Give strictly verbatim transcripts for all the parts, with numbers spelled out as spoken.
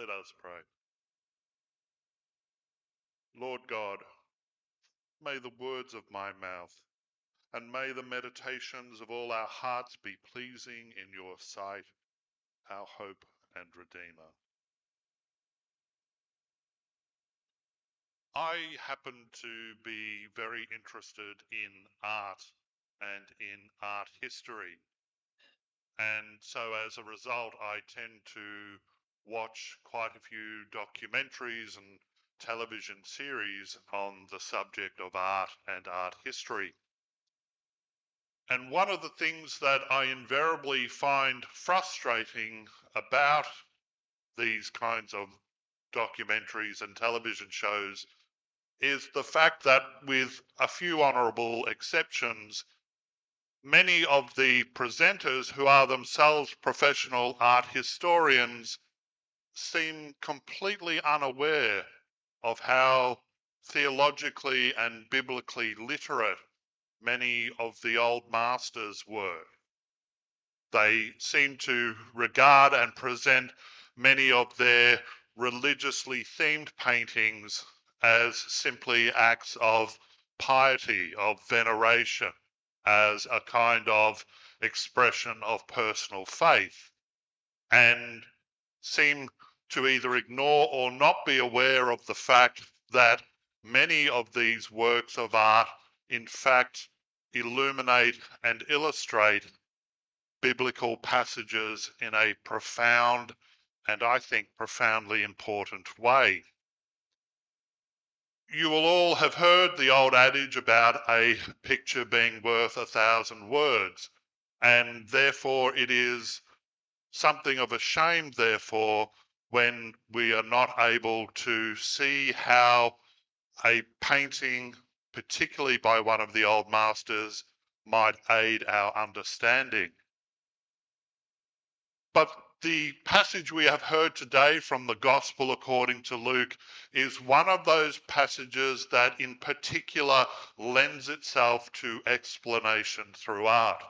Let us pray. Lord God, may the words of my mouth and may the meditations of all our hearts be pleasing in your sight, our hope and Redeemer. I happen to be very interested in art and in art history. And so as a result, I tend to watch quite a few documentaries and television series on the subject of art and art history. And one of the things that I invariably find frustrating about these kinds of documentaries and television shows is the fact that, with a few honourable exceptions, many of the presenters, who are themselves professional art historians, seem completely unaware of how theologically and biblically literate many of the old masters were. They seem to regard and present many of their religiously themed paintings as simply acts of piety, of veneration, as a kind of expression of personal faith, and seem to either ignore or not be aware of the fact that many of these works of art, in fact, illuminate and illustrate biblical passages in a profound and, I think, profoundly important way. You will all have heard the old adage about a picture being worth a thousand words, and therefore it is something of a shame, therefore, when we are not able to see how a painting, particularly by one of the old masters, might aid our understanding. But the passage we have heard today from the Gospel according to Luke is one of those passages that in particular lends itself to explanation through art.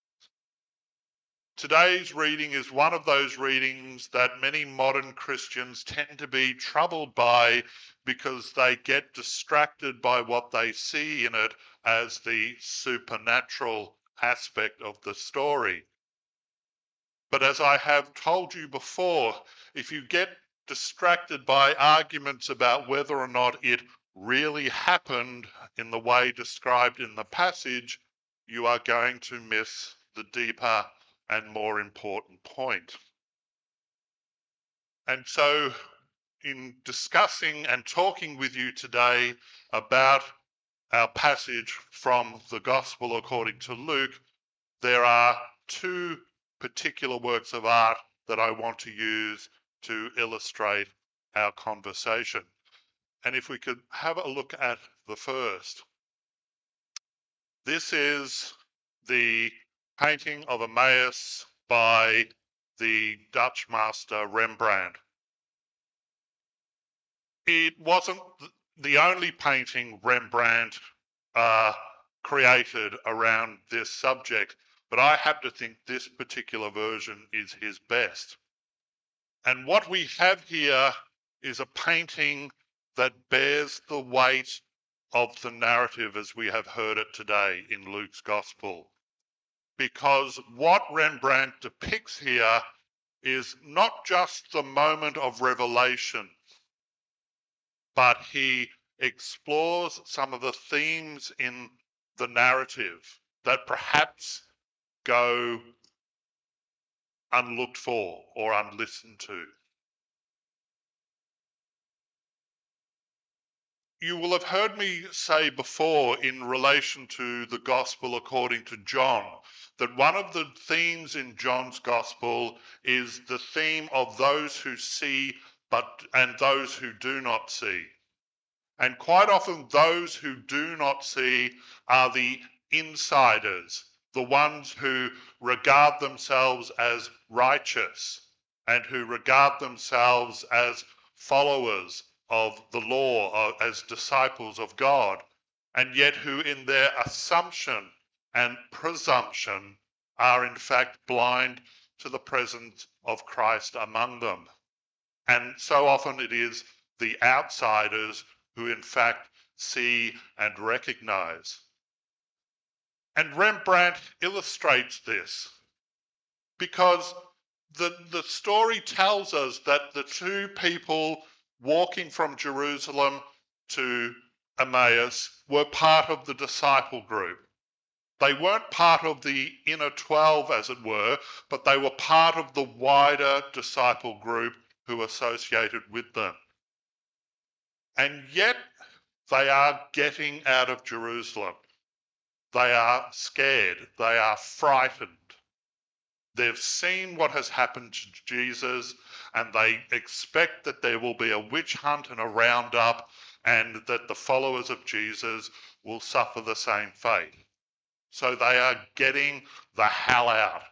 Today's reading is one of those readings that many modern Christians tend to be troubled by because they get distracted by what they see in it as the supernatural aspect of the story. But as I have told you before, if you get distracted by arguments about whether or not it really happened in the way described in the passage, you are going to miss the deeper and more important point. And so, in discussing and talking with you today about our passage from the Gospel according to Luke, there are two particular works of art that I want to use to illustrate our conversation. And if we could have a look at the first. This is the painting of Emmaus by the Dutch master Rembrandt. It wasn't the only painting Rembrandt uh, created around this subject, but I happen to think this particular version is his best. And what we have here is a painting that bears the weight of the narrative as we have heard it today in Luke's Gospel. Because what Rembrandt depicts here is not just the moment of revelation, but he explores some of the themes in the narrative that perhaps go unlooked for or unlistened to. You will have heard me say before in relation to the Gospel according to John that one of the themes in John's Gospel is the theme of those who see but and those who do not see. And quite often those who do not see are the insiders, the ones who regard themselves as righteous and who regard themselves as followers of the law, as disciples of God, and yet who in their assumption and presumption are in fact blind to the presence of Christ among them. And so often it is the outsiders who in fact see and recognize. And Rembrandt illustrates this because the, the story tells us that the two people walking from Jerusalem to Emmaus were part of the disciple group. They weren't part of the inner twelve, as it were, but they were part of the wider disciple group who associated with them. And yet they are getting out of Jerusalem. They are scared. They are frightened. They've seen what has happened to Jesus, and they expect that there will be a witch hunt and a roundup, and that the followers of Jesus will suffer the same fate. So they are getting the hell out.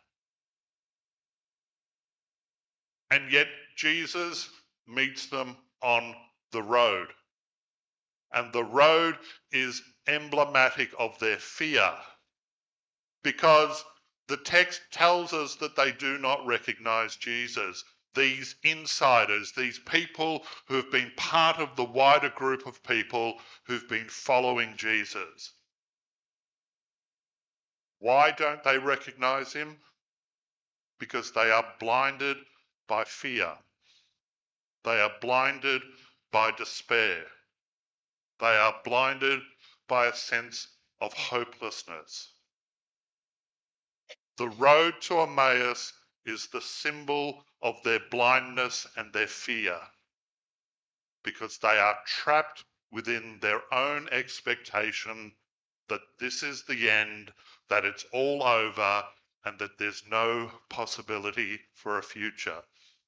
And yet Jesus meets them on the road. And the road is emblematic of their fear, because the text tells us that they do not recognize Jesus. These insiders, these people who have been part of the wider group of people who've been following Jesus. Why don't they recognize him? Because they are blinded by fear. They are blinded by despair. They are blinded by a sense of hopelessness. The road to Emmaus is the symbol of their blindness and their fear, because they are trapped within their own expectation that this is the end, that it's all over, and that there's no possibility for a future.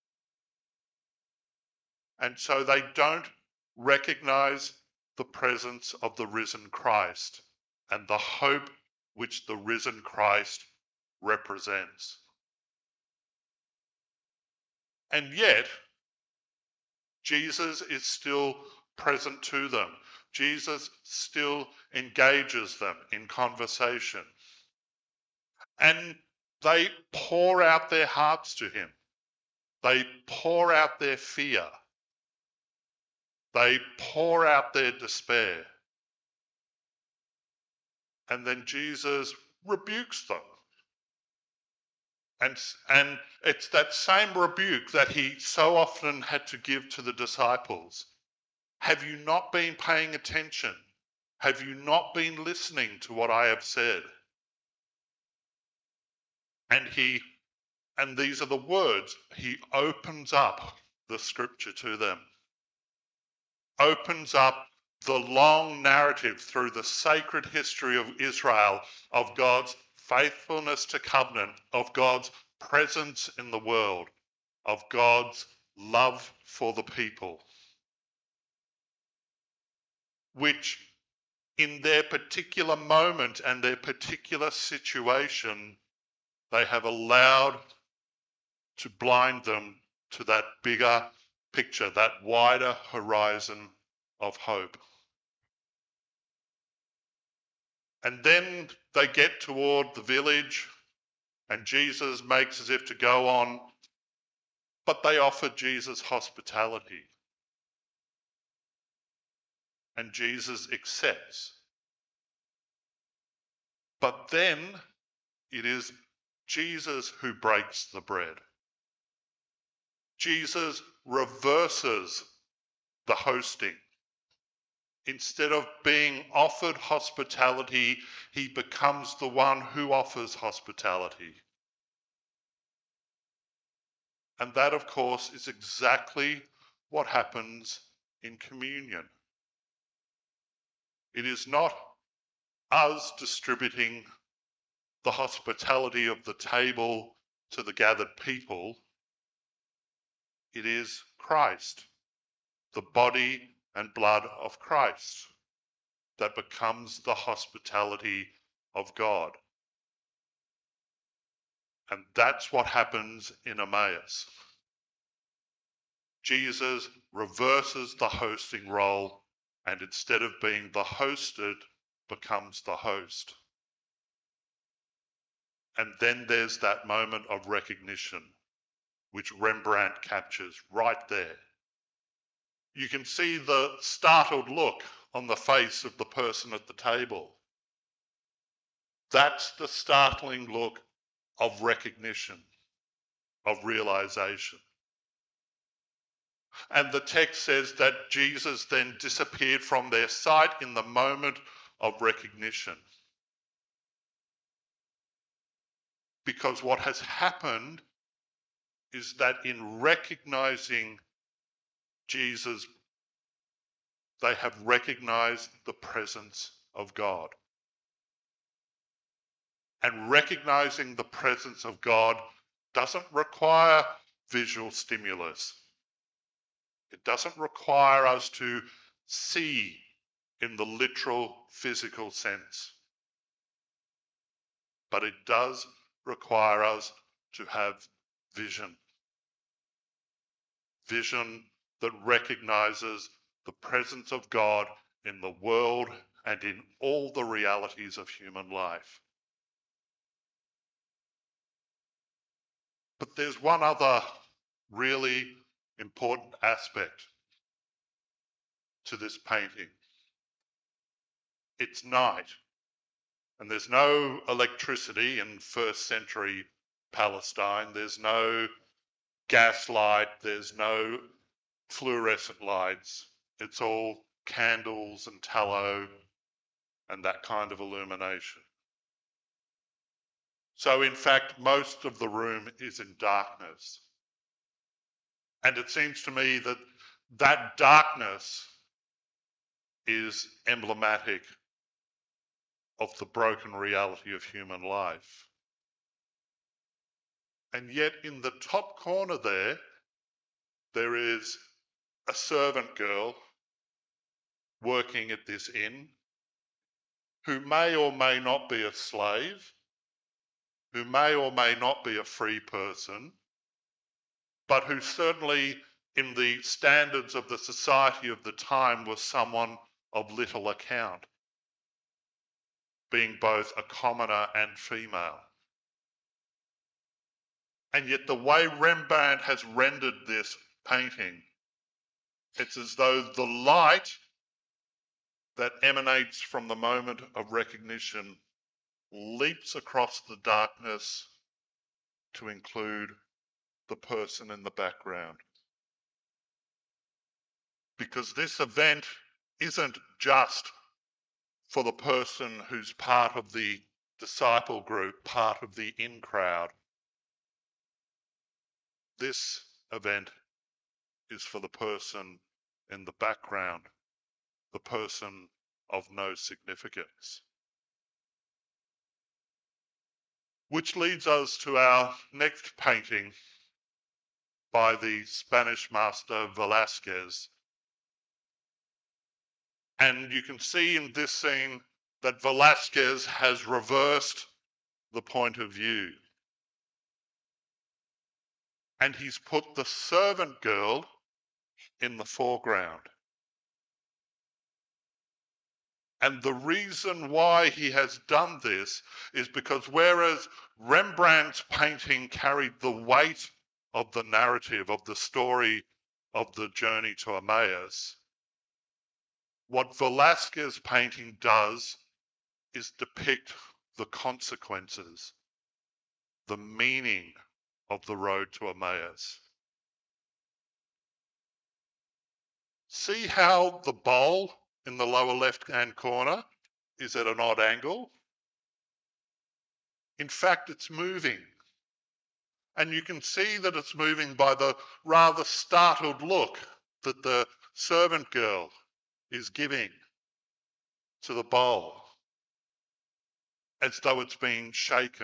And so they don't recognize the presence of the risen Christ and the hope which the risen Christ represents. And yet, Jesus is still present to them. Jesus still engages them in conversation. And they pour out their hearts to him. They pour out their fear. They pour out their despair. And then Jesus rebukes them. And, and it's that same rebuke that he so often had to give to the disciples. Have you not been paying attention? Have you not been listening to what I have said? And he, and these are the words, he opens up the scripture to them. Opens up the long narrative through the sacred history of Israel of God's faithfulness to covenant, of God's presence in the world, of God's love for the people, which in their particular moment and their particular situation, they have allowed to blind them to that bigger picture, that wider horizon of hope. And then they get toward the village, and Jesus makes as if to go on, but they offer Jesus hospitality. And Jesus accepts. But then it is Jesus who breaks the bread. Jesus reverses the hosting. Instead of being offered hospitality, he becomes the one who offers hospitality. And that, of course, is exactly what happens in communion. It is not us distributing the hospitality of the table to the gathered people. It is Christ, the body and blood of Christ, that becomes the hospitality of God. And that's what happens in Emmaus. Jesus reverses the hosting role, and instead of being the hosted, becomes the host. And then there's that moment of recognition. which Rembrandt captures right there. You can see the startled look on the face of the person at the table. That's the startling look of recognition, of realization. And the text says that Jesus then disappeared from their sight in the moment of recognition. Because what has happened is that in recognizing Jesus, they have recognized the presence of God. And recognizing the presence of God doesn't require visual stimulus. It doesn't require us to see in the literal physical sense. But it does require us to have vision. Vision that recognizes the presence of God in the world and in all the realities of human life. But there's one other really important aspect to this painting. It's night, and there's no electricity in first century Palestine. There's no gas light, there's no fluorescent lights. It's all candles and tallow and that kind of illumination. So in fact, most of the room is in darkness. And it seems to me that that darkness is emblematic of the broken reality of human life. And yet in the top corner there, there is a servant girl working at this inn who may or may not be a slave, who may or may not be a free person, but who certainly in the standards of the society of the time was someone of little account, being both a commoner and female. And yet the way Rembrandt has rendered this painting, it's as though the light that emanates from the moment of recognition leaps across the darkness to include the person in the background. Because this event isn't just for the person who's part of the disciple group, part of the in crowd. This event is for the person in the background, the person of no significance. Which leads us to our next painting by the Spanish master Velázquez. And you can see in this scene that Velázquez has reversed the point of view. And he's put the servant girl in the foreground. And the reason why he has done this is because whereas Rembrandt's painting carried the weight of the narrative, of the story of the journey to Emmaus, what Velázquez's painting does is depict the consequences, the meaning of the road to Emmaus. See how the bowl in the lower left-hand corner is at an odd angle? In fact, it's moving. And you can see that it's moving by the rather startled look that the servant girl is giving to the bowl, as though it's being shaken.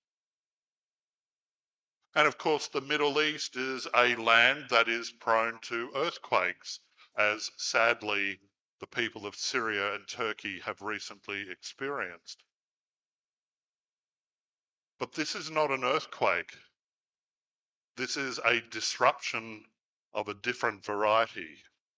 And of course, the Middle East is a land that is prone to earthquakes, as sadly the people of Syria and Turkey have recently experienced. But this is not an earthquake. This is a disruption of a different variety.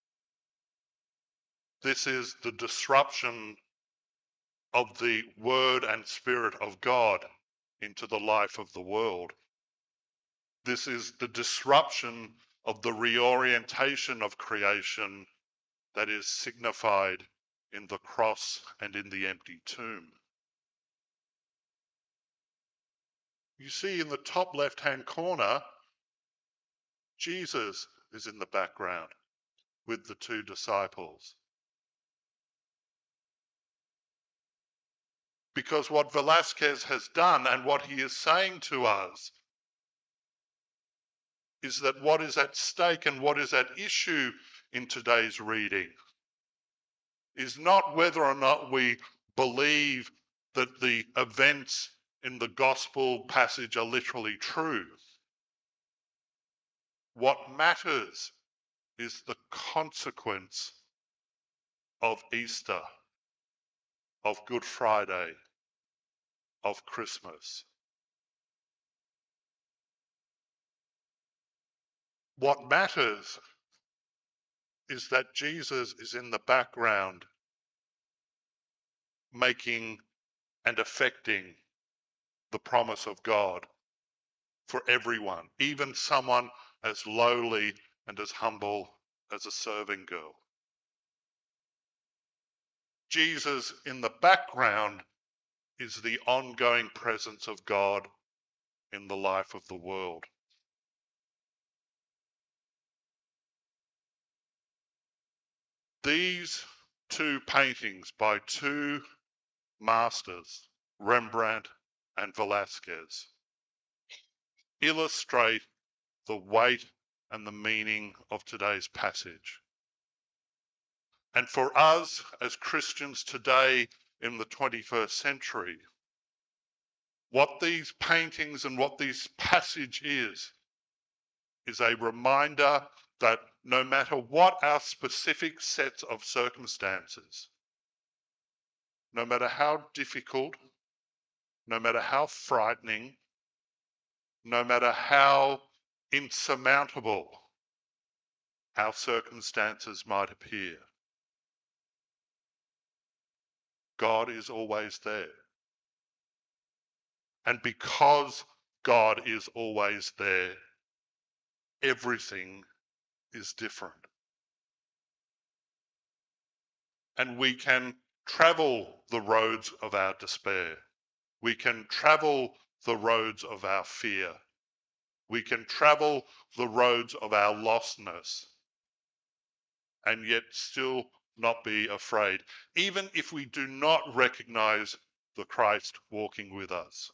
This is the disruption of the word and spirit of God into the life of the world. This is the disruption of the reorientation of creation that is signified in the cross and in the empty tomb. You see in the top left-hand corner, Jesus is in the background with the two disciples. Because what Velasquez has done and what he is saying to us is that what is at stake and what is at issue in today's reading is not whether or not we believe that the events in the gospel passage are literally true. What matters is the consequence of Easter, of Good Friday, of Christmas. What matters is that Jesus is in the background making and affecting the promise of God for everyone, even someone as lowly and as humble as a serving girl. Jesus in the background is the ongoing presence of God in the life of the world. These two paintings by two masters, Rembrandt and Velasquez, illustrate the weight and the meaning of today's passage. And for us as Christians today in the twenty-first century, what these paintings and what this passage is, is a reminder that no matter what our specific sets of circumstances, no matter how difficult, no matter how frightening, no matter how insurmountable our circumstances might appear, God is always there. And because God is always there, everything is different. And we can travel the roads of our despair. We can travel the roads of our fear. We can travel the roads of our lostness and yet still not be afraid, even if we do not recognize the Christ walking with us.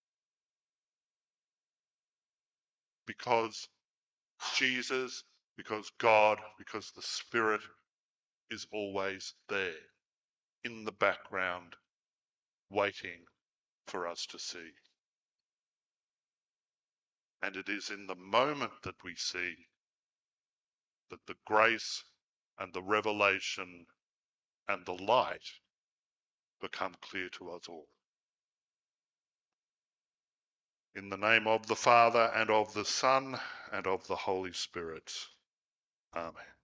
Because Jesus, because God, because the Spirit is always there in the background, waiting for us to see. And it is in the moment that we see that the grace and the revelation and the light become clear to us all. In the name of the Father, and of the Son, and of the Holy Spirit. Amen.